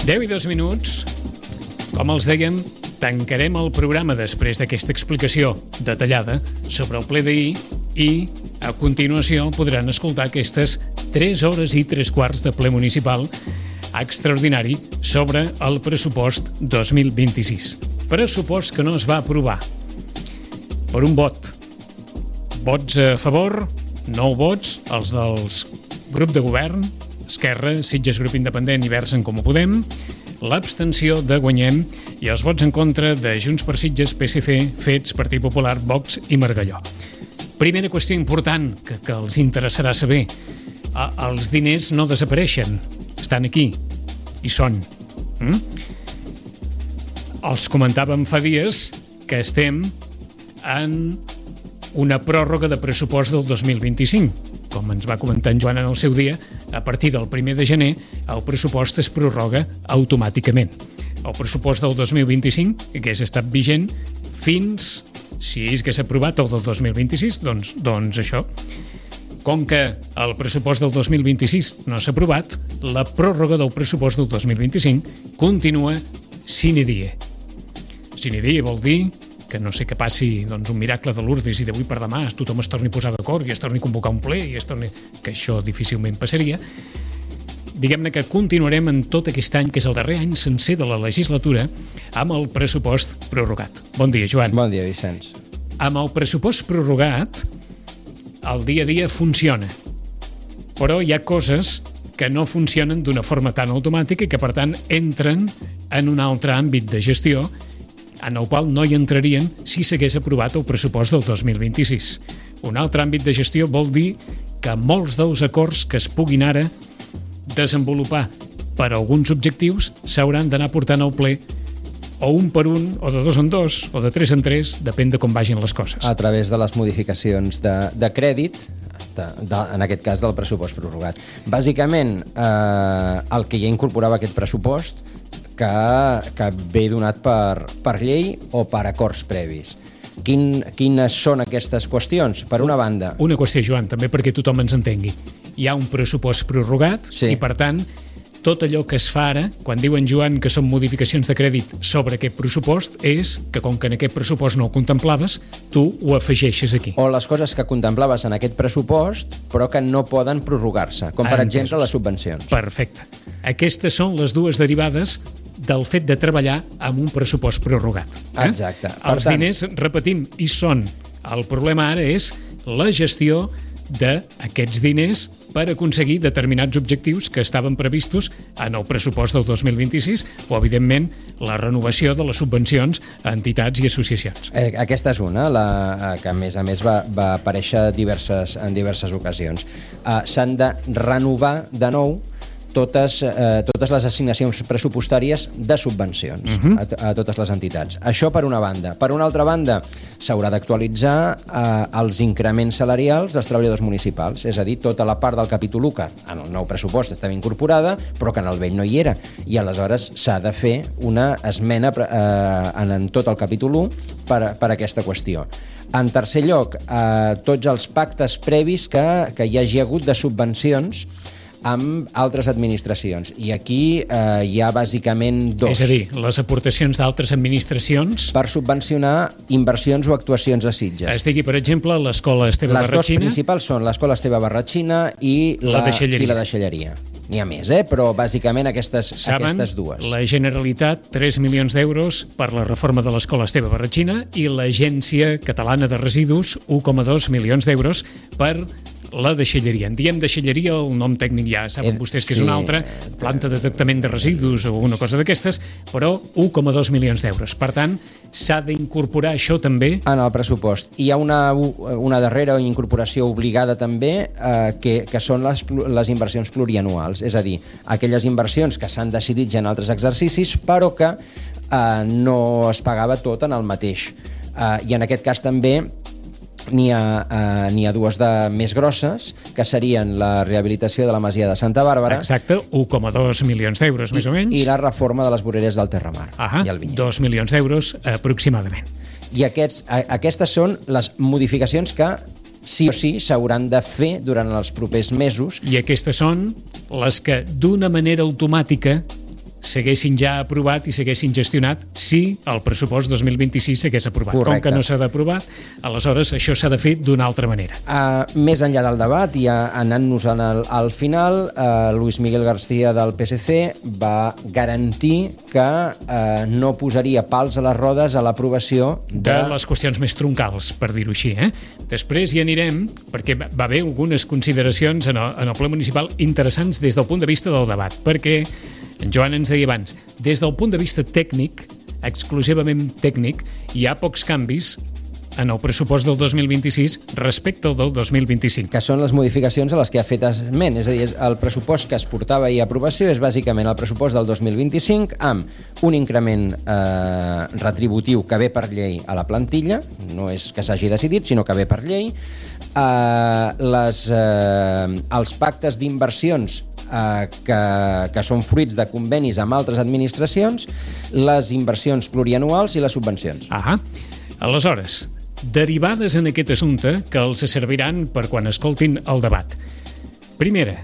10:02. Com els dèiem, tancarem el programa després d'aquesta explicació detallada sobre el ple d'ahir i a continuació podran escoltar aquestes 3 hores i 3/4 de ple municipal extraordinari sobre el pressupost 2026. Pressupost que no es va aprovar per un vot. Vots a favor, 9 vots, els dels grup de govern, Esquerra, Sitges Grup Independent i Verds en Comú Podem, l'abstenció de Guanyem i els vots en contra de Junts per Sitges, PSC, Fets, Partit Popular, Vox i Margalló. Primera qüestió important que els interessarà saber. Els diners no desapareixen, estan aquí i són. Els comentàvem fa dies que estem en una pròrroga de pressupost del 2025. Com ens va comentar en Joan en el seu dia, a partir del 1 de gener el pressupost es prorroga automàticament. El pressupost del 2025 hagués estat vigent fins, si hagués aprovat el del 2026, doncs això. Com que el pressupost del 2026 no s'ha aprovat, la pròrroga del pressupost del 2025 continua sine die. Sine die vol dir que no sé que passi un miracle de Lourdes i d'avui per demà tothom es torni a posar d'acord i es torni a convocar un ple que això difícilment passaria. Diguem-ne que continuarem en tot aquest any, que és el darrer any sencer de la legislatura, amb el pressupost prorrogat. Bon dia, Joan. Bon dia, Vicenç. Amb el pressupost prorrogat, el dia a dia funciona, però hi ha coses que no funcionen d'una forma tan automàtica i que, per tant, entren en un altre àmbit de gestió en el qual no hi entrarien si s'hagués aprovat el pressupost del 2026. Un altre àmbit de gestió vol dir que molts dels acords que es puguin ara desenvolupar per a alguns objectius s'hauran d'anar portant al ple o un per un, o de 2 en 2, o de 3 en 3, depèn de com vagin les coses. A través de les modificacions de crèdit, en aquest cas del pressupost prorrogat. Bàsicament, el que ja incorporava aquest pressupost que ve donat per llei o per acords previs. Quines són aquestes qüestions? Per una banda... Una qüestió, Joan, també perquè tothom ens entengui. Hi ha un pressupost prorrogat i, per tant, tot allò que es fa ara, quan diuen, Joan, que són modificacions de crèdit sobre aquest pressupost, és que com que en aquest pressupost no ho contemplaves, tu ho afegeixes aquí. O les coses que contemplaves en aquest pressupost, però que no poden prorrogar-se, com per exemple les subvencions. Perfecte. Aquestes són les dues derivades del fet de treballar amb un pressupost prorrogat. Exacte. Els diners, repetim, hi són. El problema ara és la gestió d'aquests diners per aconseguir determinats objectius que estaven previstos en el pressupost del 2026 o, evidentment, la renovació de les subvencions a entitats i associacions. Aquesta és una, que a més va aparèixer en diverses ocasions. S'han de renovar de nou totes les assignacions pressupostàries de subvencions a totes les entitats. Això per una banda. Per una altra banda, s'haurà d'actualitzar els increments salarials dels treballadors municipals, és a dir, tota la part del capítol 1 que en el nou pressupost estava incorporada, però que en el vell no hi era. I aleshores s'ha de fer una esmena en tot el capítol 1 per aquesta qüestió. En tercer lloc, tots els pactes previs que hi hagi hagut de subvencions amb altres administracions. I aquí hi ha bàsicament 2. És a dir, les aportacions d'altres administracions per subvencionar inversions o actuacions a Sitges. Es digui, per exemple, l'Escola Esteve Barratxina. Les 2 principals són l'Escola Esteve Barratxina i la deixalleria. N'hi ha més, però bàsicament aquestes 2. La Generalitat, 3 milions d'euros per la reforma de l'Escola Esteve Barratxina i l'Agència Catalana de Residus, 1,2 milions d'euros per la deixalleria. En diem deixalleria, el nom tècnic ja saben vostès que és una altra, planta de tractament de residus o una cosa d'aquestes, però 1,2 milions d'euros. Per tant, s'ha d'incorporar això també en el pressupost. Hi ha una darrera incorporació obligada també, que són les inversions plurianuals, és a dir, aquelles inversions que s'han decidit ja en altres exercicis, però que no es pagava tot en el mateix. I en aquest cas també n'hi ha 2 de més grosses, que serien la rehabilitació de la masia de Santa Bàrbara. Exacte, 1,2 milions d'euros, més o menys. I la reforma de les voreres del Terramar i el Vinyet. 2 milions d'euros aproximadament. I aquestes són les modificacions que sí o sí s'hauran de fer durant els propers mesos. I aquestes són les que d'una manera automàtica s'haguessin ja aprovat i s'haguessin gestionat si el pressupost 2026 s'hagués aprovat. Correcte. Com que no s'ha d'aprovar, aleshores això s'ha de fer d'una altra manera. Més enllà del debat, ja anant-nos al final, Luis Miguel García del PSC va garantir que no posaria pals a les rodes a l'aprovació de les qüestions més troncals, per dir-ho així. Després hi anirem, perquè va haver algunes consideracions en el ple municipal interessants des del punt de vista del debat, perquè en Joan ens deia abans, des del punt de vista tècnic, exclusivament tècnic, hi ha pocs canvis en el pressupost del 2026 respecte al del 2025. Que són les modificacions a les que ha fet esment. És a dir, el pressupost que es portava ahir a aprovació és bàsicament el pressupost del 2025 amb un increment retributiu que ve per llei a la plantilla, no és que s'hagi decidit, sinó que ve per llei, els pactes d'inversions que són fruits de convenis amb altres administracions, les inversions plurianuals i les subvencions. Aleshores, derivades en aquest assumpte que els serviran per quan escoltin el debat. Primera,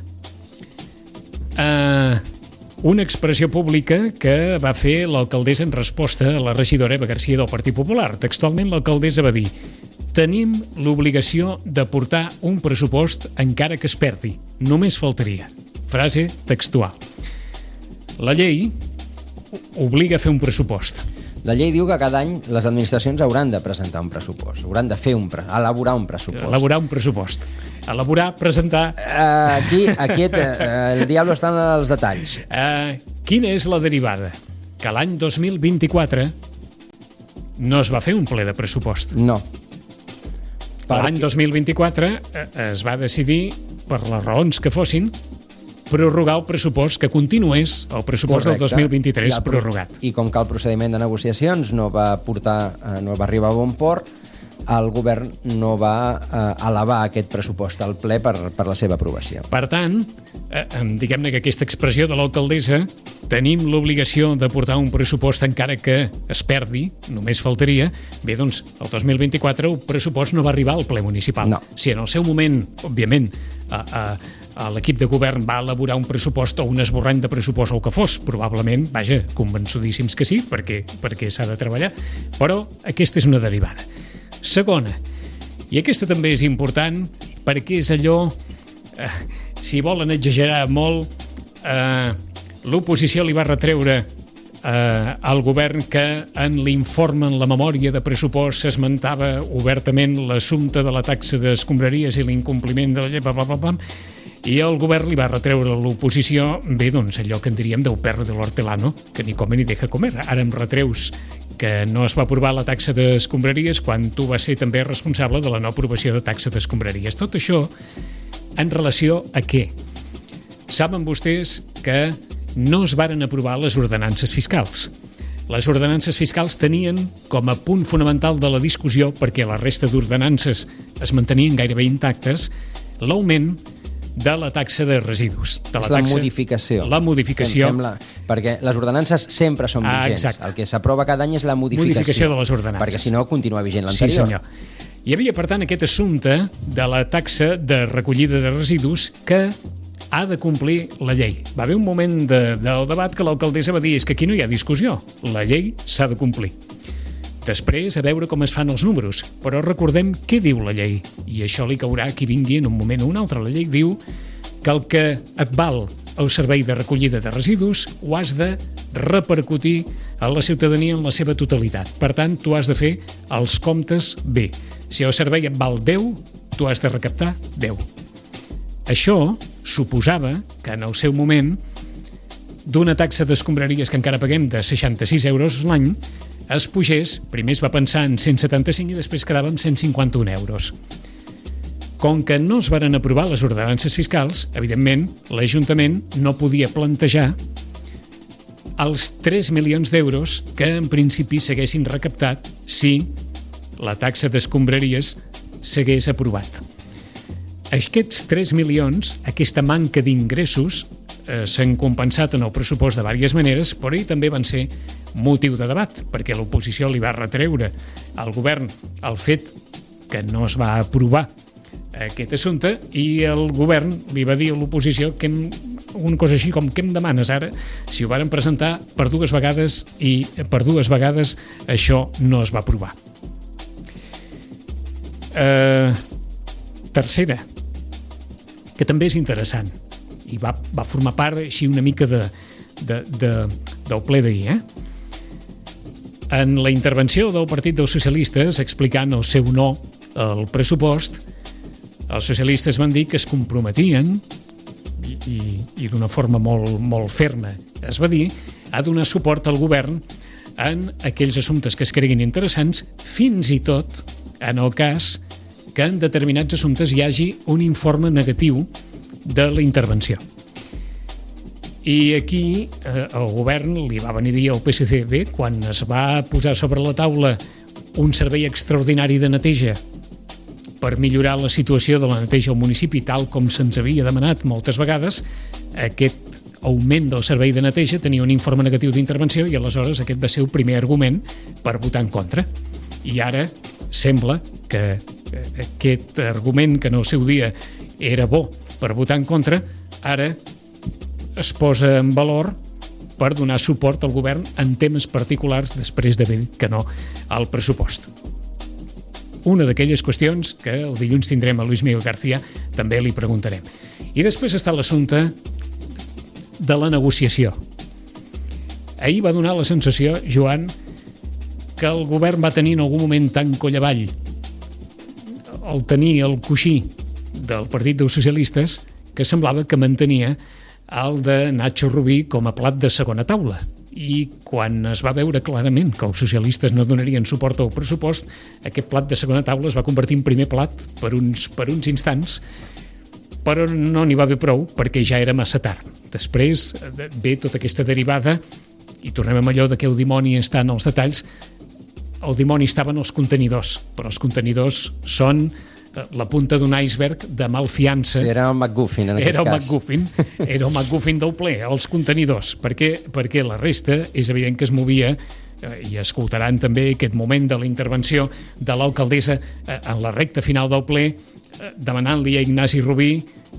una expressió pública que va fer l'alcaldessa en resposta a la regidora Eva García del Partit Popular. Textualment, l'alcaldessa va dir: tenim l'obligació de portar un pressupost encara que es perdi. Només faltaria. Frase textual. La llei obliga a fer un pressupost. La llei diu que cada any les administracions hauran de presentar un pressupost, hauran de fer elaborar un pressupost. Elaborar un pressupost. Elaborar, presentar... Aquí el diable està en els detalls. Quina és la derivada? Que l'any 2024 no es va fer un ple de pressupost. No. L'any 2024 es va decidir, per les raons que fossin, prorrogar el pressupost, que continués el pressupost del 2023 prorrogat. I com que el procediment de negociacions no va arribar a bon port, el govern no va elevar aquest pressupost al ple per la seva aprovació. Per tant, diguem-ne que aquesta expressió de l'alcaldessa, tenim l'obligació de portar un pressupost encara que es perdi, només faltaria, bé, doncs, el 2024 el pressupost no va arribar al ple municipal. No. Si en el seu moment, òbviament, l'equip de govern va elaborar un pressupost o un esborrany de pressupost o el que fos, probablement, vaja, convençudíssims que sí, perquè s'ha de treballar, però aquesta és una derivada. Segona, i aquesta també és important perquè és allò, si volen exagerar molt, l'oposició li va retreure al govern que en l'informe, en la memòria de pressupost, s'esmentava obertament l'assumpte de la taxa d'escombraries i l'incompliment de la llei, i el govern li va retreure a l'oposició, bé, doncs, allò que en diríem del perro de l'hortelano, que ni come ni deja comer. Ara em retreus que no es va aprovar la taxa d'escombraries quan tu vas ser també responsable de la no aprovació de taxa d'escombraries. Tot això en relació a què? Saben vostès que no es varen aprovar les ordenances fiscals. Les ordenances fiscals tenien com a punt fonamental de la discussió, perquè la resta d'ordenances es mantenien gairebé intactes, l'augment de la taxa de residus. La modificació. La modificació. Perquè les ordenances sempre són vigents. Exacte. El que s'aprova cada any és la modificació de les ordenances. Perquè si no continua vigent l'anterior. Sí, senyor. Hi havia, per tant, aquest assumpte de la taxa de recollida de residus que ha de complir la llei. Va haver un moment del debat que l'alcaldessa va dir: és que aquí no hi ha discussió, la llei s'ha de complir. Després, a veure com es fan els números. Però recordem què diu la llei. I això li caurà a qui vingui en un moment o un altre. La llei diu que el que et val el servei de recollida de residus ho has de repercutir a la ciutadania en la seva totalitat. Per tant, tu has de fer els comptes bé. Si el servei et val 10, tu has de recaptar 10. Això suposava que en el seu moment d'una taxa d'escombraries que encara paguem de 66 euros l'any, es pugés, primer es va pensar en 175 i després quedava en 151 euros. Com que no es varen aprovar les ordenances fiscals, evidentment, l'Ajuntament no podia plantejar els 3 milions d'euros que en principi s'haguessin recaptat si la taxa d'escombraries s'hagués aprovat. Aquests 3 milions, aquesta manca d'ingressos, s'han compensat en el pressupost de diverses maneres, però també van ser motiu de debat, perquè l'oposició li va retreure al govern el fet que no es va aprovar aquest assumpte i el govern li va dir a l'oposició que una cosa així com què em demanes ara, si ho varen presentar per 2 vegades i per 2 vegades això no es va aprovar. Tercera, que també és interessant i va formar part així una mica del ple d'ahir, En la intervenció del Partit dels Socialistes explicant el seu no al pressupost, els socialistes van dir que es comprometien i d'una forma molt ferma es va dir a donar suport al govern en aquells assumptes que es creguin interessants, fins i tot en el cas que en determinats assumptes hi hagi un informe negatiu de la intervenció. I aquí el govern li va venir a dir al PSC, bé, quan es va posar sobre la taula un servei extraordinari de neteja per millorar la situació de la neteja al municipi, tal com se'ns havia demanat moltes vegades, aquest augment del servei de neteja tenia un informe negatiu d'intervenció i aleshores aquest va ser el primer argument per votar en contra. I ara sembla que aquest argument, que en el seu dia era bo per votar en contra, ara es posa en valor per donar suport al govern en temes particulars després d'haver dit que no al pressupost. Una d'aquelles qüestions que el dilluns tindrem a Luis Miguel García, també li preguntarem. I després està l'assumpte de la negociació. Ahir va donar la sensació, Joan, que el govern va tenir en algun moment tan coll avall el tenir el coixí del Partit dels Socialistes que semblava que mantenia el de Nacho Rubí com a plat de segona taula. I quan es va veure clarament que els socialistes no donarien suport al pressupost, aquest plat de segona taula es va convertir en primer plat per uns instants, però no n'hi va haver prou perquè ja era massa tard. Després ve tota aquesta derivada i tornem a allò de que el dimoni està en els detalls. El dimoni estava en els contenidors, però els contenidors són la punta d'un iceberg de malfiança. Sí, era el McGuffin, en aquest cas. Era el McGuffin del ple, els contenidors, perquè la resta és evident que es movia, i escoltaran també aquest moment de la intervenció de l'alcaldessa en la recta final del ple, demanant-li a Ignasi Rubí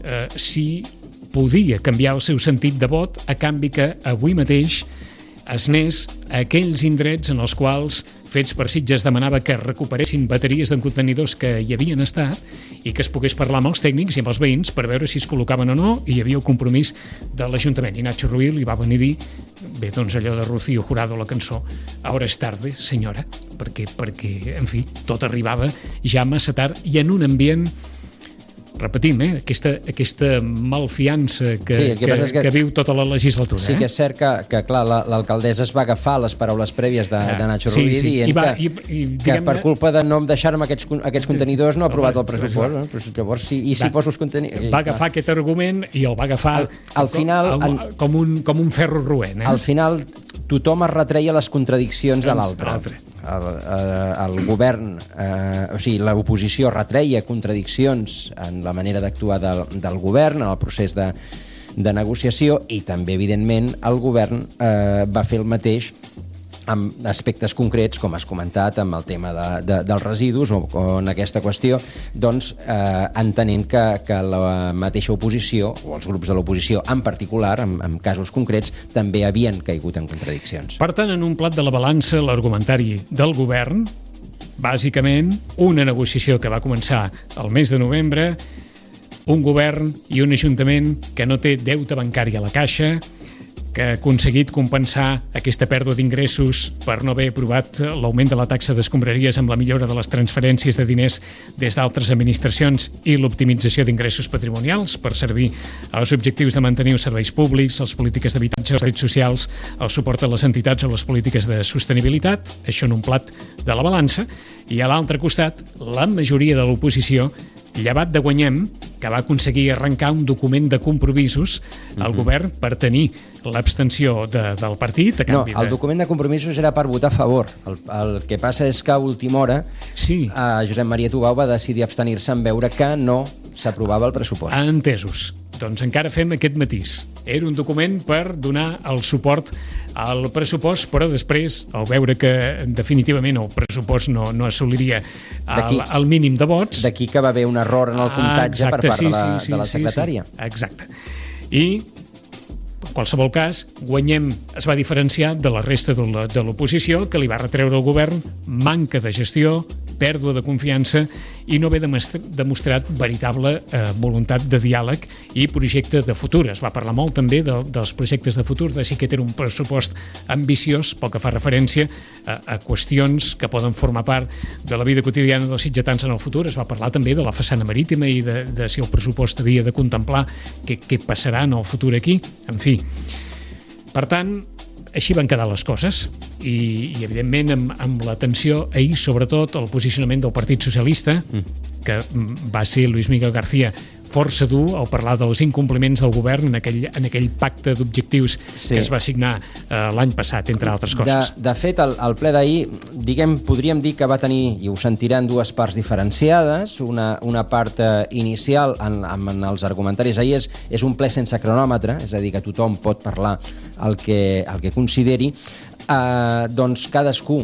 si podia canviar el seu sentit de vot a canvi que avui mateix es anés a aquells indrets en els quals Fets per Sitges demanava que recuperessin bateries de contenidors que hi havien estat i que es pogués parlar amb els tècnics i amb els veïns per veure si es col·locaven o no, i hi havia el compromís de l'Ajuntament. I Nacho Rubí li va venir a dir, bé, doncs allò de Rocío Jurado, la cançó, ahora es tarde, senyora, perquè, en fi, tot arribava ja massa tard i en un ambient, repetim, aquesta malfiança que viu tota la legislatura. Sí que és cert que clar, l'alcaldessa es va agafar les paraules prèvies de Nacho Rubí dient que per culpa de no deixar-me aquests contenidors no ha aprovat el pressupost. Però llavors, si poso els contenidors... Va agafar aquest argument i el va agafar al final com un ferro roent. Al final tothom es retreia les contradiccions de l'altre. El govern, o sigui, l'oposició retreia contradiccions en la manera d'actuar del govern, en el procés de negociació, i també, evidentment, el govern va fer el mateix amb aspectes concrets, com has comentat, amb el tema dels residus o en aquesta qüestió, doncs entenent que la mateixa oposició, o els grups de l'oposició en particular, en casos concrets, també havien caigut en contradiccions. Per tant, en un plat de la balança, l'argumentari del govern, bàsicament, una negociació que va començar el mes de novembre, un govern i un ajuntament que no té deute bancari a la caixa, que ha aconseguit compensar aquesta pèrdua d'ingressos per no haver aprovat l'augment de la taxa d'escombraries amb la millora de les transferències de diners des d'altres administracions i l'optimització d'ingressos patrimonials per servir als objectius de mantenir els serveis públics, les polítiques d'habitatge, els drets socials, el suport a les entitats o les polítiques de sostenibilitat, això en un plat de la balança, i a l'altre costat la majoria de l'oposició, llevat de Guanyem, que va aconseguir arrencar un document de compromisos al govern per tenir l'abstenció del partit. El document de compromisos era per votar a favor. El que passa és que a última hora Josep Maria Tubau va decidir abstenir-se en veure que no s'aprovava el pressupost. Entesos. Doncs encara fem aquest matís. Era un document per donar el suport al pressupost, però després, al veure que definitivament el pressupost no assoliria el mínim de vots... D'aquí que va haver un error en el comptatge per part de la secretària. Exacte. I qualsevol cas, Guanyem es va diferenciar de la resta de l'oposició, que li va retreure al govern manca de gestió, pèrdua de confiança i no haver demostrat veritable voluntat de diàleg i projecte de futur. Es va parlar molt també dels projectes de futur, de si aquest era un pressupost ambiciós pel que fa referència a qüestions que poden formar part de la vida quotidiana dels sitgetans en el futur. Es va parlar també de la façana marítima i de si el pressupost havia de contemplar què passarà en el futur aquí. En fi, per tant, així van quedar les coses i evidentment, amb l'atenció ahir, sobretot, el posicionament del Partit Socialista, que va ser Luis Miguel García força dur al parlar dels incompliments del govern en aquell pacte d'objectius que es va signar l'any passat, entre altres coses. De fet, el ple d'ahir, podríem dir que va tenir, i ho sentiran, dues parts diferenciades. Una part inicial en els argumentaris. Ahir és un ple sense cronòmetre, és a dir, que tothom pot parlar el que consideri. Doncs cadascú,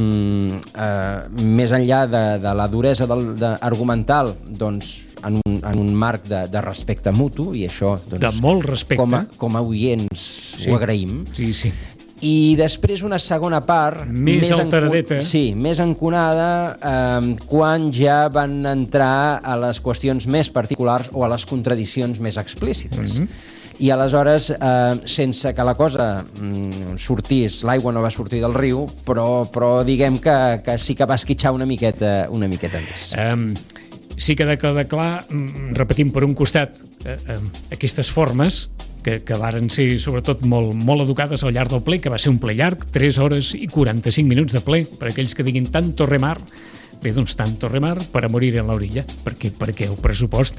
més enllà de la duresa argumental, doncs en un marc de respecte mutu, i això doncs, de molt respecte, com a oients ho agraïm. Sí. I després una segona part més alteradeta, més enconada, quan ja van entrar a les qüestions més particulars o a les contradiccions més explícites. I aleshores, sense que la cosa sortís, l'aigua no va sortir del riu, però diguem que sí que va esquitxar una miqueta més. Sí que queda clar, repetim per un costat aquestes formes que varen ser sobretot molt educades al llarg del ple, que va ser un ple llarg, 3 hores i 45 minuts de ple, per aquells que diguin tanto remar. Bé, doncs tanto remar para morir en l'orilla, perquè el pressupost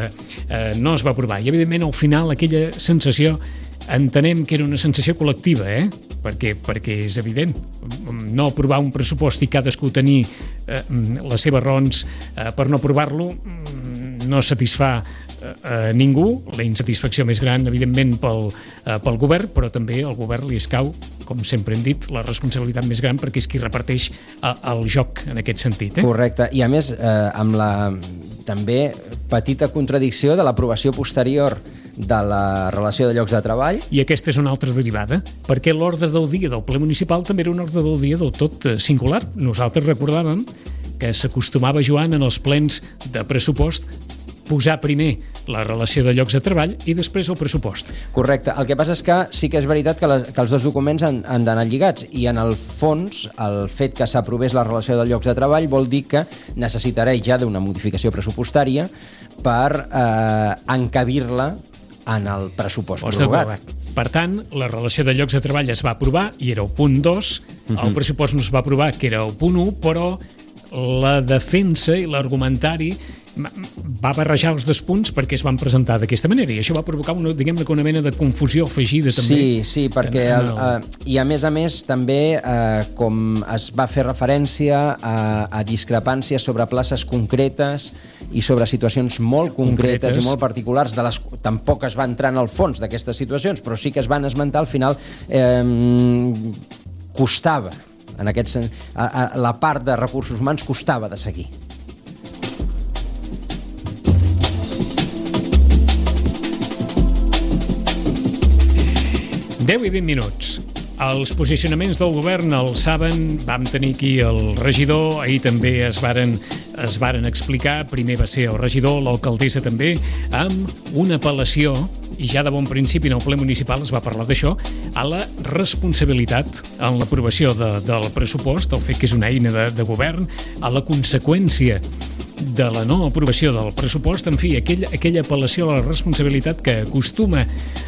no es va aprovar. I evidentment al final aquella sensació entenem que era una sensació col·lectiva, perquè és evident, no aprovar un pressupost i cadascú tenir les seves raons per no aprovar-lo no satisfà ningú. La insatisfacció més gran, evidentment, pel govern, però també al govern li escau, com sempre hem dit, la responsabilitat més gran, perquè és qui reparteix el joc en aquest sentit. Correcte, i a més amb la també petita contradicció de l'aprovació posterior de la relació de llocs de treball. I aquesta és una altra derivada, perquè l'ordre del dia del ple municipal també era un ordre del dia del tot singular. Nosaltres recordàvem que s'acostumava, Joan, en els plens de pressupost posar primer la relació de llocs de treball i després el pressupost. Correcte. El que passa és que sí que és veritat que els dos documents han d'anar lligats, i en el fons el fet que s'aprovés la relació de llocs de treball vol dir que necessitarà ja d'una modificació pressupostària per encabir-la en el pressupost prorrogat. Per tant, la relació de llocs de treball es va aprovar i era el punt 2, el pressupost no es va aprovar, que era el punt 1, però la defensa i l'argumentari va barrejar els dos punts perquè es van presentar d'aquesta manera, i això va provocar una mena de confusió afegida també. Sí, perquè i a més també com es va fer referència a discrepàncies sobre places concretes i sobre situacions molt concretes i molt particulars, tampoc es va entrar en el fons d'aquestes situacions, però sí que es van esmentar. Al final costava, en aquest sentit, la part de recursos humans costava de seguir. i 20 minuts. Els posicionaments del govern els saben, vam tenir aquí el regidor, ahir també es varen explicar, primer va ser el regidor, l'alcaldessa també, amb una apel·lació, i ja de bon principi en el ple municipal es va parlar d'això, a la responsabilitat en l'aprovació del pressupost, el fet que és una eina de govern, a la conseqüència de la no aprovació del pressupost, en fi, aquella apel·lació a la responsabilitat que acostuma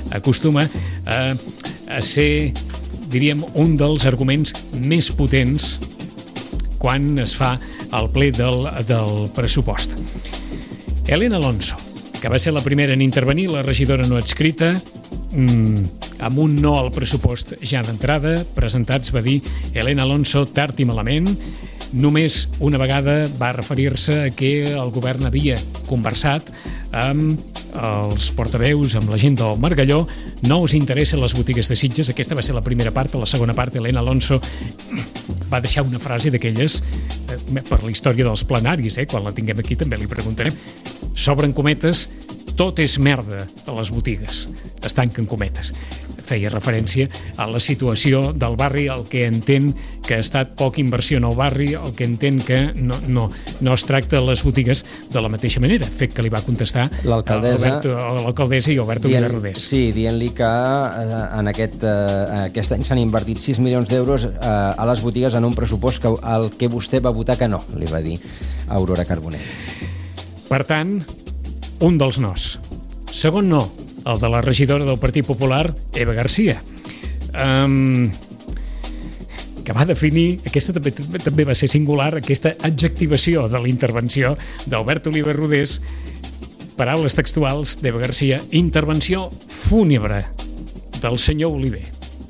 a ser, diríem, un dels arguments més potents quan es fa el ple del pressupost. Elena Alonso, que va ser la primera en intervenir, la regidora no adscrita, amb un no al pressupost ja d'entrada, presentats, va dir Elena Alonso tard i malament. Només una vegada va referir-se a que el govern havia conversat amb els portaveus, amb la gent del Margalló. No us interessen les botigues de Sitges. Aquesta va ser la primera part. A la segona part, Elena Alonso va deixar una frase d'aquelles per la història dels plenaris, quan la tinguem aquí també li preguntarem. S'obren cometes, tot és merda a les botigues. es tanquen cometes. Feia referència a la situació del barri, el que entén que ha estat poca inversió en el barri, el que entén que no es tracta les botigues de la mateixa manera, fet que li va contestar l'alcaldessa i Alberto Oliver Rodés. Sí, dient-li que en aquest any s'han invertit 6 milions d'euros a les botigues en un pressupost al que vostè va votar que no, li va dir a Aurora Carbonell. Per tant, un dels nos. Segon no, el de la regidora del Partit Popular, Eva García, que va definir, aquesta també va ser singular, aquesta adjectivació de la intervenció d'Alberto Oliver Rodés, paraules textuals d'Eva García, intervenció fúnebre del senyor Oliver.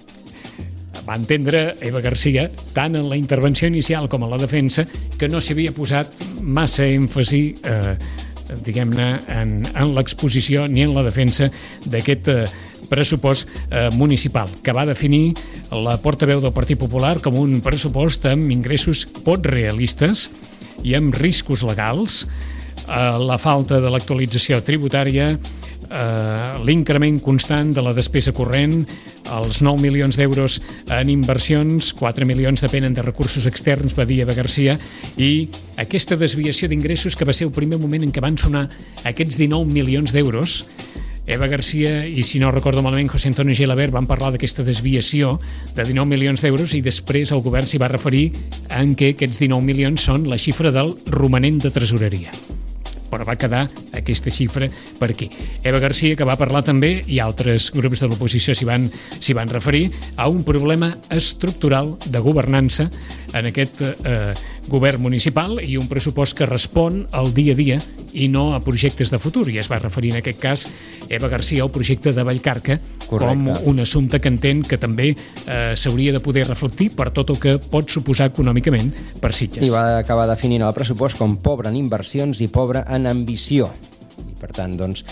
Va entendre Eva García, tant en la intervenció inicial com en la defensa, que no s'hi havia posat massa èmfasi diguem-ne, en l'exposició ni en la defensa d'aquest pressupost municipal, que va definir la portaveu del Partit Popular com un pressupost amb ingressos poc realistes i amb riscos legals, la falta de l'actualització tributària, l'increment constant de la despesa corrent, els 9 milions d'euros en inversions, 4 milions depenen de recursos externs, va dir Eva García, i aquesta desviació d'ingressos que va ser el primer moment en què van sonar aquests 19 milions d'euros. Eva García i, si no recordo malament, José Antonio Gelabert van parlar d'aquesta desviació de 19 milions d'euros i després el govern s'hi va referir en què aquests 19 milions són la xifra del romanent de tresoreria. Però va quedar aquesta xifra per aquí. Eva García, que va parlar també, i altres grups de l'oposició s'hi van referir, a un problema estructural de governança en aquest govern municipal i un pressupost que respon al dia a dia i no a projectes de futur. I es va referir en aquest cas Eva García al projecte de Vallcarca. Correcte. Com un assumpte que entén que també s'hauria de poder reflectir per tot el que pot suposar econòmicament per Sitges. I va acabar definint el pressupost com pobre en inversions i pobre en ambició. I per tant, doncs,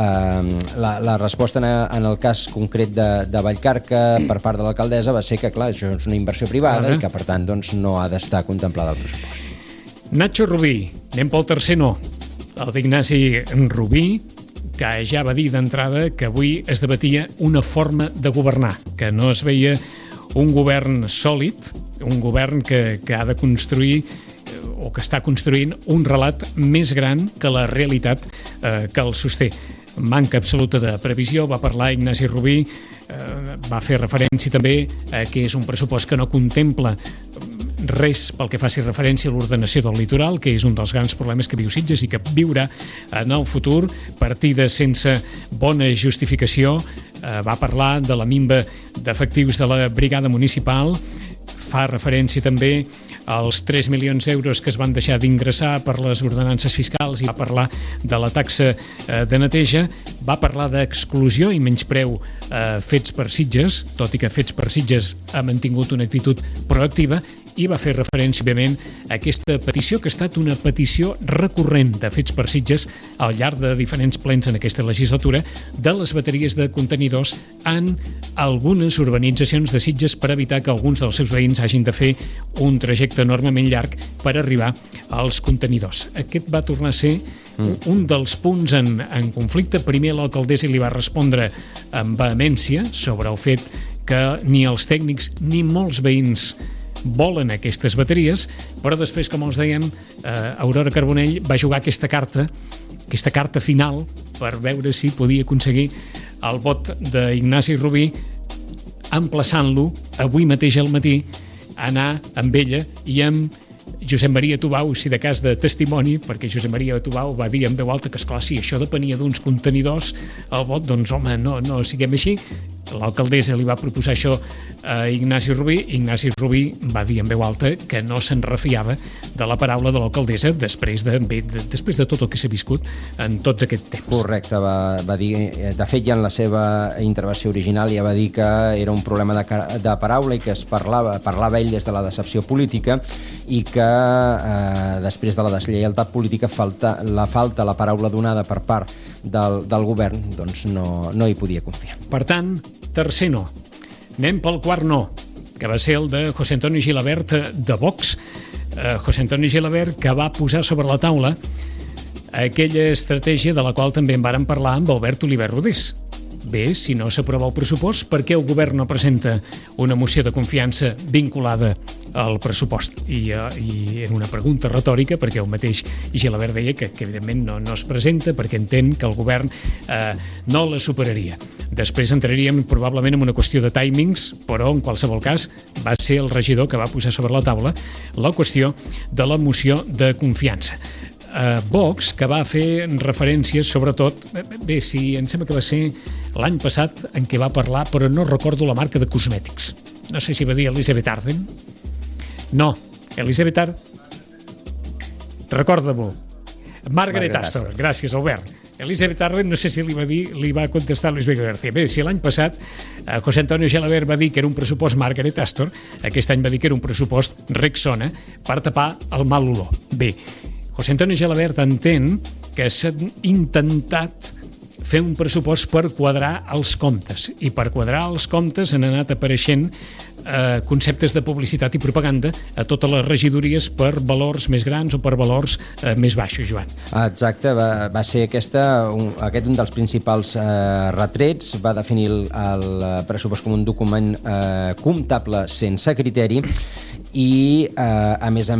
la resposta en el cas concret de Vallcarca per part de l'alcaldessa va ser que, clar, això és una inversió privada i que, per tant, doncs, no ha d'estar contemplada al pressupost. Nacho Rubí, anem pel tercer no. El d'Ignasi Rubí, que ja va dir d'entrada que avui es debatia una forma de governar, que no es veia un govern sòlid, un govern que ha de construir o que està construint un relat més gran que la realitat que el sosté. Manca absoluta de previsió, va parlar Ignasi Rubí, va fer referència també a que és un pressupost que no contempla res pel que faci referència a l'ordenació del litoral, que és un dels grans problemes que viu Sitges i que viurà en el futur, partides sense bona justificació. Va parlar de la minva d'efectius de la brigada municipal, fa referència també als 3 milions d'euros que es van deixar d'ingressar per les ordenances fiscals i va parlar de la taxa de neteja, va parlar d'exclusió i menyspreu fets per Sitges, tot i que fets per Sitges ha mantingut una actitud proactiva, i va fer referència, òbviament, a aquesta petició, que ha estat una petició recurrent de Fets per Sitges al llarg de diferents plens en aquesta legislatura, de les bateries de contenidors en algunes urbanitzacions de Sitges per evitar que alguns dels seus veïns hagin de fer un trajecte enormement llarg per arribar als contenidors. Aquest va tornar a ser un dels punts en conflicte. Primer l'alcaldessa li va respondre amb vehemència sobre el fet que ni els tècnics ni molts veïns volen aquestes bateries, però després, com els dèiem, Aurora Carbonell va jugar aquesta carta final per veure si podia aconseguir el vot d'Ignasi Rubí, emplaçant-lo avui mateix al matí a anar amb ella i amb Josep Maria Tubau, si de cas de testimoni, perquè Josep Maria Tubau va dir en veu alta que, esclar, si això depenia d'uns contenidors, el vot, doncs, home, no siguem així. L'alcaldessa li va proposar això a Ignasi Rubí. Ignasi Rubí va dir en veu alta que no se'n refiava de la paraula de l'alcaldessa després de tot el que s'ha viscut en tots aquest temps. Correcte, va dir, de fet ja en la seva intervenció original ja va dir que era un problema de paraula i que parlava ell des de la decepció política i que després de la deslleialtat política la paraula donada per part del govern, doncs no hi podia confiar. Per tant, tercer no. Anem pel quart no, que va ser el de José Antonio Gelabert de Vox. José Antonio Gelabert, que va posar sobre la taula aquella estratègia de la qual també en vàrem parlar amb Albert Oliver Rodés. Bé, si no s'aprova el pressupost, per què el govern no presenta una moció de confiança vinculada al pressupost? I era una pregunta retòrica, perquè el mateix Gilabert deia que evidentment no es presenta perquè entén que el govern no la superaria. Després entraríem probablement en una qüestió de timings, però en qualsevol cas va ser el regidor que va posar sobre la taula la qüestió de la moció de confiança. Vox, que va fer referències sobretot, bé, sí, em sembla que va ser l'any passat en què va parlar, però no recordo la marca de cosmètics. No sé si va dir Elisabeth Arden. No, Elisabeth Arden... Recorda-m'ho. Margaret Astor. Gràcies, Albert. Elisabeth Arden, no sé si li va contestar Luis Miguel García. Bé, si l'any passat José Antonio Gelabert va dir que era un pressupost Margaret Astor, aquest any va dir que era un pressupost Rexona per tapar el mal olor. Bé, José Antonio Gelabert entén que s'ha intentat fer un pressupost per quadrar els comptes, i per quadrar els comptes han anat apareixent conceptes de publicitat i propaganda a totes les regidories per valors més grans o per valors més baixos, Joan. Exacte, va ser aquest un dels principals retrets, va definir el pressupost com un document comptable sense criteri i, a més,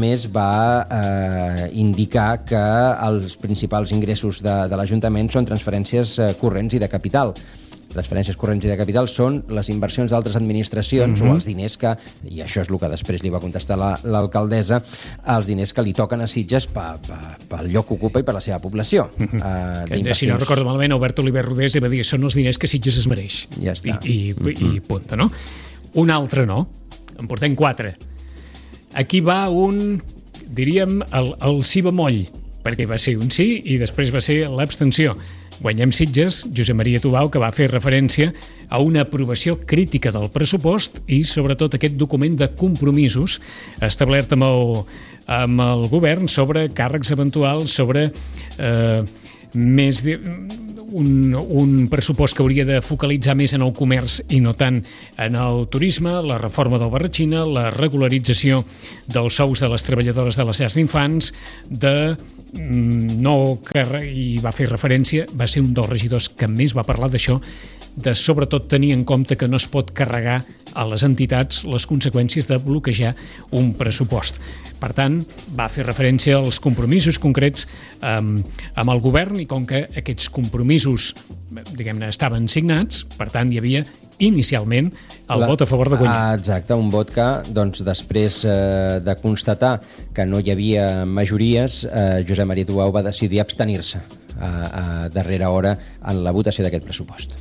va indicar que els principals ingressos de l'Ajuntament són transferències corrents i de capital. Transferències corrents i de capital són les inversions d'altres administracions o els diners que, i això és el que després li va contestar l'alcaldessa, els diners que li toquen a Sitges pel lloc que ocupa i per la seva població. Si no recordo malament, Albert Oliver Rodés va dir que són els diners que Sitges es mereix. Ja està. I punta, no? Un altre no. En portem 4. Aquí va diríem, el sí bemoll, perquè va ser un sí i després va ser l'abstenció. Guanyem Sitges, Josep Maria Tubau, que va fer referència a una aprovació crítica del pressupost i, sobretot, aquest document de compromisos establert amb el govern sobre càrrecs eventuals, sobre un pressupost que hauria de focalitzar més en el comerç i no tant en el turisme, la reforma del Barratxina, la regularització dels sous de les treballadores de les llars d'infants, i va fer referència, va ser un dels regidors que més va parlar d'això, de sobretot tenir en compte que no es pot carregar a les entitats les conseqüències de bloquejar un pressupost. Per tant, va fer referència als compromisos concrets amb el govern i com que aquests compromisos, diguem-ne, estaven signats, per tant, hi havia inicialment el vot a favor de guanyar. Exacte, un vot que, doncs, després de constatar que no hi havia majories, Josep Maria Tubau va decidir abstenir-se a darrera hora en la votació d'aquest pressupost.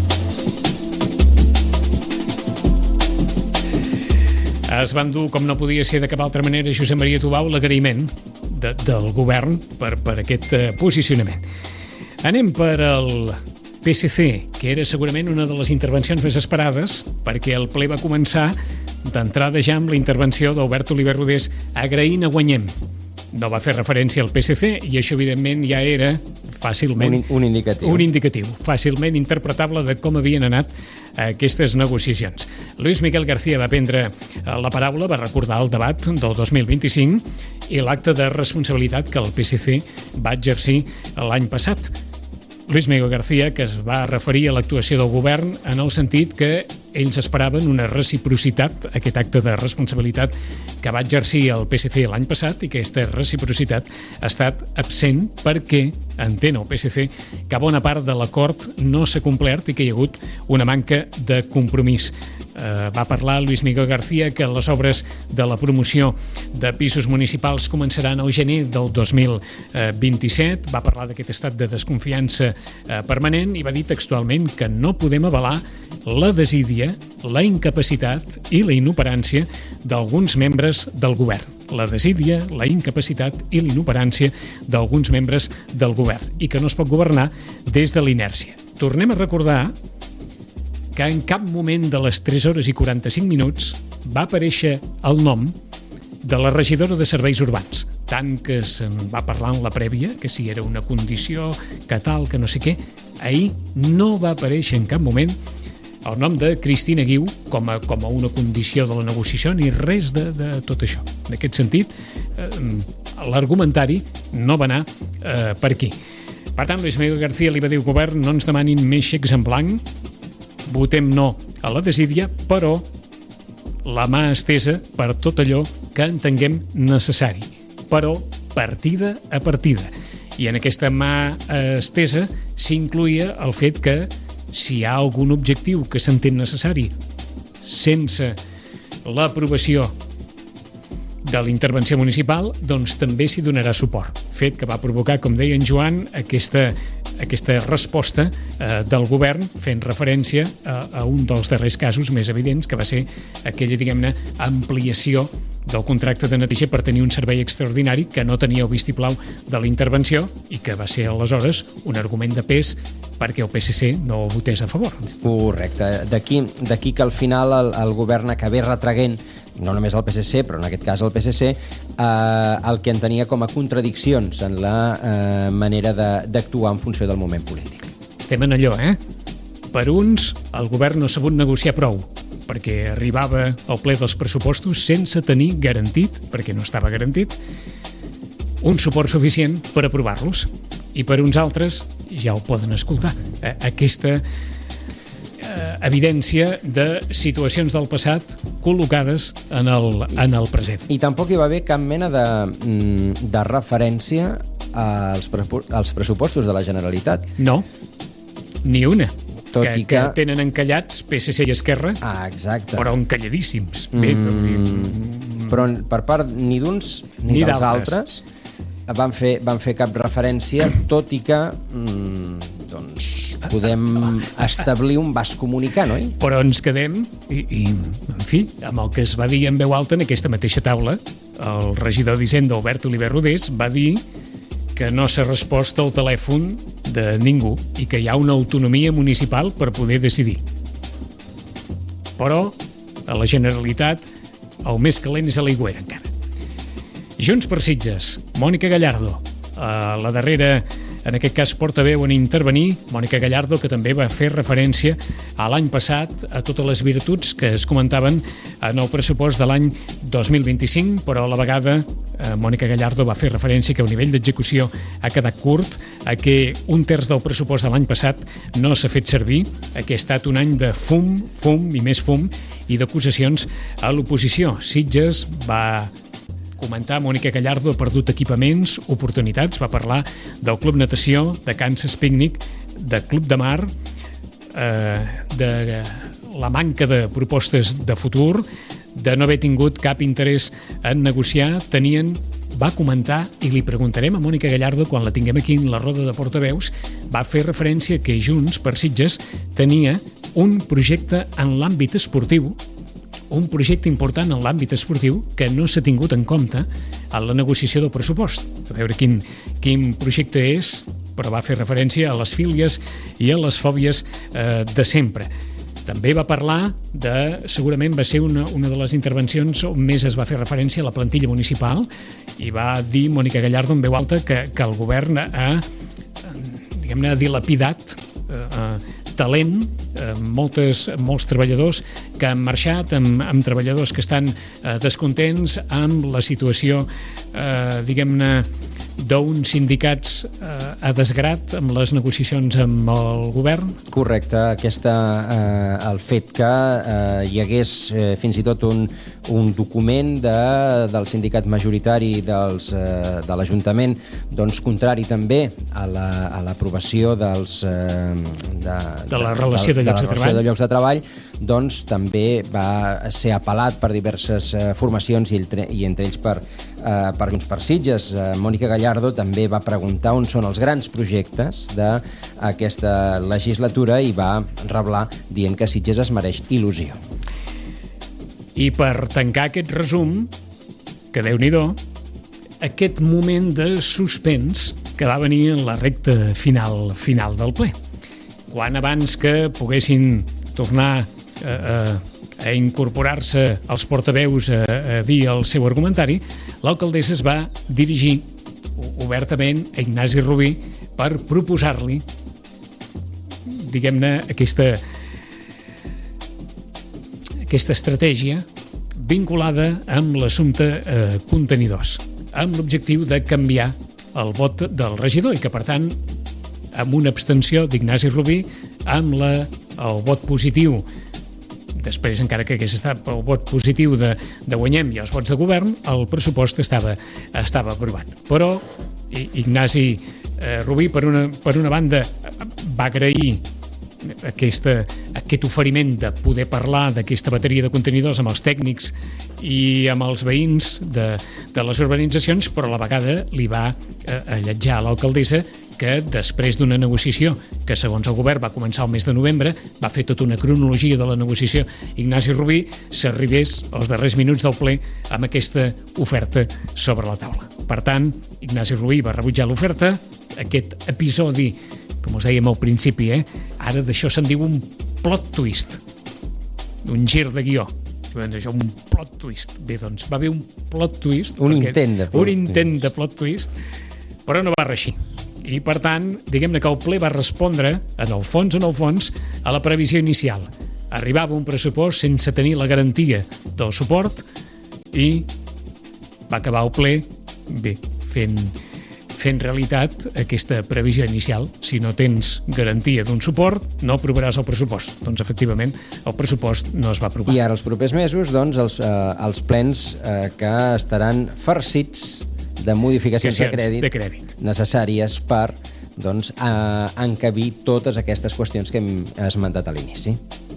Es va endur, com no podia ser de cap altra manera, Josep Maria Tubau l'agraïment del govern per aquest posicionament. Anem per el PSC, que era segurament una de les intervencions més esperades, perquè el ple va començar d'entrada ja amb la intervenció d'Albert Oliver Rodés agraint a Guanyem. No va fer referència al PSC i això, evidentment, ja era fàcilment un indicatiu fàcilment interpretable de com havien anat aquestes negociacions. Luis Miguel García va prendre la paraula, va recordar el debat del 2025 i l'acte de responsabilitat que el PSC va exercir l'any passat. Luis Miguel García, que es va referir a l'actuació del govern en el sentit que ells esperaven una reciprocitat, aquest acte de responsabilitat que va exercir el PSC l'any passat, i que aquesta reciprocitat ha estat absent perquè entén el PSC que bona part de l'acord no s'ha complert i que hi ha hagut una manca de compromís. Va parlar Luis Miguel García que les obres de la promoció de pisos municipals començaran al gener del 2027, va parlar d'aquest estat de desconfiança permanent i va dir textualment que no podem avalar la desídia, la incapacitat i la inoperància d'alguns membres del govern. La desídia, la incapacitat i la inoperància d'alguns membres del govern i que no es pot governar des de l'inèrcia. Tornem a recordar que en cap moment de les 3 hores i 45 minuts va aparèixer el nom de la regidora de Serveis Urbans, tant que se'n va parlar en la prèvia, que si era una condició, que tal, que no sé què. Ahir no va aparèixer en cap moment el nom de Cristina Guiu com a una condició de la negociació ni res de tot això. En aquest sentit, l'argumentari no va anar per aquí. Per tant, Luis Miguel García li va dir al govern: no ens demanin més xecs en blanc, votem no a la desídia, però la mà estesa per tot allò que entenguem necessari, però partida a partida. I en aquesta mà estesa s'incluïa el fet que si hi ha algun objectiu que s'entén necessari sense l'aprovació de la intervenció municipal, doncs també s'hi donarà suport. Fet que va provocar, com deia en Joan, aquesta resposta del govern, fent referència a un dels darrers casos més evidents, que va ser aquella, diguem-ne, ampliació del contracte de neteja per tenir un servei extraordinari que no tenia el vistiplau de la intervenció i que va ser aleshores un argument de pes perquè el PSC no ho votés a favor. Correcte. D'aquí que al final el govern acabés retraguent, no només el PSC, però en aquest cas el PSC, el que entenia com a contradiccions en la manera d'actuar en funció del moment polític. Estem en allò, Per uns, el govern no ha sabut negociar prou, perquè arribava al ple dels pressupostos sense tenir garantit, perquè no estava garantit, un suport suficient per aprovar-los. I per uns altres, ja ho poden escoltar, aquesta evidència de situacions del passat col·locades en el present. I tampoc hi va haver cap mena de referència als pressupostos de la Generalitat. No, ni una. Tot i que tenen encallats PSC i Esquerra, exacte, però encalladíssims. Però per part ni d'uns ni dels altres van fer cap referència, tot i que podem establir un vas comunicar, no? Però ens quedem, i en fi, amb el que es va dir en veu alta en aquesta mateixa taula, el regidor d'Hisenda, Albert Oliver Rodés, va dir que no s'ha respost al telèfon de ningú i que hi ha una autonomia municipal per poder decidir. Però a la Generalitat el més calent és a l'aigüera encara. Junts per Sitges, Mònica Gallardo, la darrera, en aquest cas portaveu en intervenir, Mònica Gallardo, que també va fer referència a l'any passat, a totes les virtuts que es comentaven en el pressupost de l'any 2025, però a la vegada Mònica Gallardo va fer referència que el nivell d'execució ha quedat curt, a que un terç del pressupost de l'any passat no s'ha fet servir, que ha estat un any de fum i més fum i d'acusacions a l'oposició. Sitges va comentar, Mònica Gallardo ha perdut equipaments, oportunitats, va parlar del Club Natació, de Kansas Picnic, de Club de Mar, de la manca de propostes de futur, de no haver tingut cap interès en negociar. Va comentar, i li preguntarem a Mònica Gallardo quan la tinguem aquí en la roda de portaveus, va fer referència que Junts per Sitges tenia un projecte en l'àmbit esportiu, un projecte important en l'àmbit esportiu que no s'ha tingut en compte a la negociació del pressupost. A veure quin projecte és, però va fer referència a les fílies i a les fòbies de sempre. També va parlar segurament va ser una de les intervencions on més es va fer referència a la plantilla municipal, i va dir Mònica Gallardo en veu alta que el govern ha dilapidat talent, molts treballadors que han marxat, amb treballadors que estan descontents amb la situació, d'uns sindicats a desgrat amb les negociacions amb el govern. Correcte, el fet que hi hagués fins i tot un document del sindicat majoritari de l'Ajuntament, doncs contrari també a l'aprovació de la relació de llocs de treball, doncs també va ser apel·lat per diverses formacions i entre ells per Junts per Sitges. Mònica Gallardo també va preguntar on són els grans projectes d'aquesta legislatura i va reblar dient que Sitges es mereix il·lusió. I per tancar aquest resum, que Déu-n'hi-do, aquest moment de suspens que va venir en la recta final del ple. Quan abans que poguessin tornar a incorporar-se els portaveus a dir el seu argumentari, l'alcaldessa es va dirigir obertament a Ignasi Rubí per proposar-li, diguem-ne, aquesta estratègia vinculada amb l'assumpte contenidors, amb l'objectiu de canviar el vot del regidor i que, per tant, amb una abstenció d'Ignasi Rubí, amb el vot positiu. Després, encara que hagués estat el vot positiu de Guanyem i els vots de govern, el pressupost estava aprovat. Però Ignasi Rubí, per una banda, va agrair aquest oferiment de poder parlar d'aquesta bateria de contenidors amb els tècnics i amb els veïns de les urbanitzacions, però a la vegada li va alletjar a l'alcaldessa que després d'una negociació que, segons el govern, va començar el mes de novembre, va fer tota una cronologia de la negociació Ignasi Rubí, s'arribés als darrers minuts del ple amb aquesta oferta sobre la taula. Per tant, Ignasi Rubí va rebutjar l'oferta. Aquest episodi, com us dèiem al principi, ara d'això se'n diu un plot twist, un gir de guió. Això, un plot twist. Bé, doncs va haver un plot twist. Un intent de plot twist, però no va reeixir. I, per tant, diguem-ne que el ple va respondre, en el fons, a la previsió inicial. Arribava un pressupost sense tenir la garantia del suport i va acabar el ple, bé, fent realitat aquesta previsió inicial. Si no tens garantia d'un suport, no aprovaràs el pressupost. Doncs, efectivament, el pressupost no es va aprovar. I ara, els propers mesos, doncs, els plens que estaran farcits de modificacions de crèdit necessàries per encabir totes aquestes qüestions que hem esmentat a l'inici.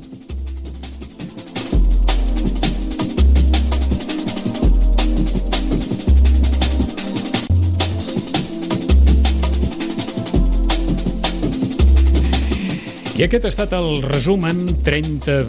I aquest ha estat el resum en 35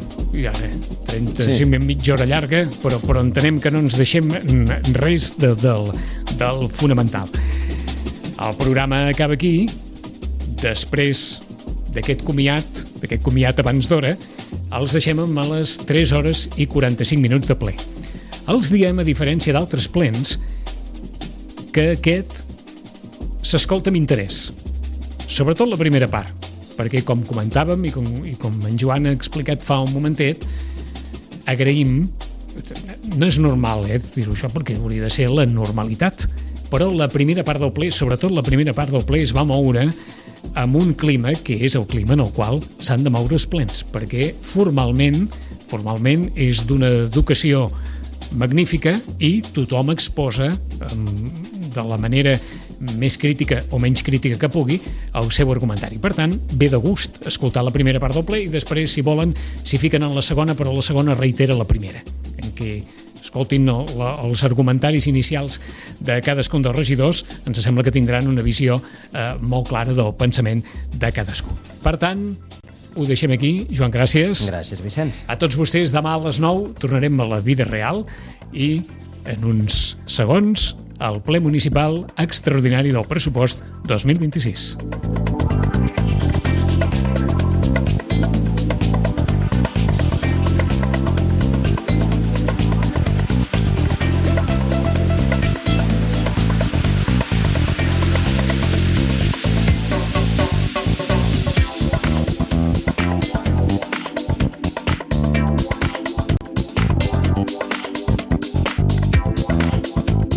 mitja hora llarga, però entenem que no ens deixem res del fonamental. El programa acaba aquí. Després d'aquest comiat abans d'hora, els deixem a les 3 hores i 45 minuts de ple. Els diem, a diferència d'altres plens, que aquest s'escolta amb interès, sobretot la primera part, perquè, com comentàvem i com en Joan ha explicat fa un momentet, agraïm, no és normal dir-ho això, perquè hauria de ser la normalitat, però la primera part del ple, sobretot la primera part del ple, es va moure amb un clima que és el clima en el qual s'han de moure els plens, perquè formalment és d'una educació magnífica i tothom exposa de la manera més crítica o menys crítica que pugui el seu argumentari. Per tant, ve de gust escoltar la primera part del ple i després, si volen, s'hi fiquen en la segona, però la segona reitera la primera, en què escoltin els argumentaris inicials de cadascun dels regidors. Ens sembla que tindran una visió molt clara del pensament de cadascú. Per tant, ho deixem aquí. Joan, gràcies. Gràcies, Vicenç. A tots vostès, demà a les 9 tornarem a la vida real i en uns segons el ple municipal extraordinari del pressupost 2026.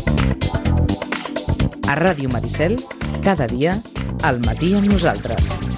A Ràdio Maricel, cada dia, al matí amb nosaltres.